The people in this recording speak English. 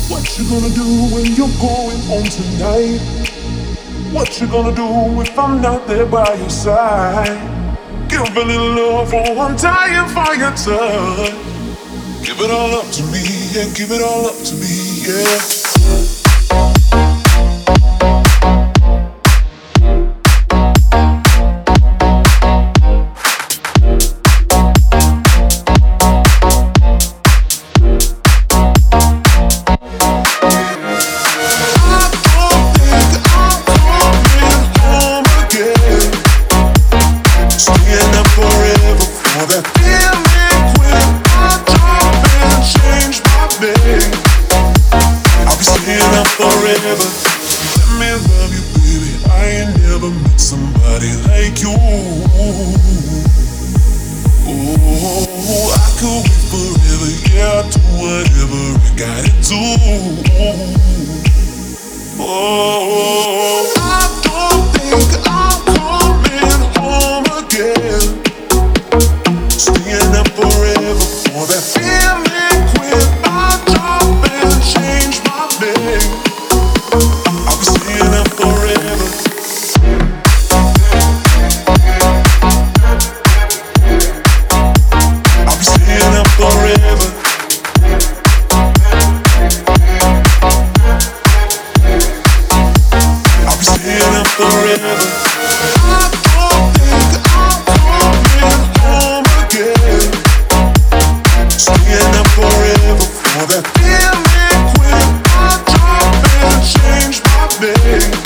What you gonna do when you're going home tonight? What you gonna do if I'm not there by your side? Give a little love for one time for your touch. Give it all up to me, yeah, give it all up to me, yeah. Forever, let me love you, baby. I ain't never met somebody like you. Oh, I could wait forever, yeah, I'll do whatever I gotta do. Oh, I don't think I'm coming home again. Staying up forever for that feeling. Quit my job and change my name. Forever. I don't think I'm coming home again. Staying up forever for that feeling. Quit my job and change my name.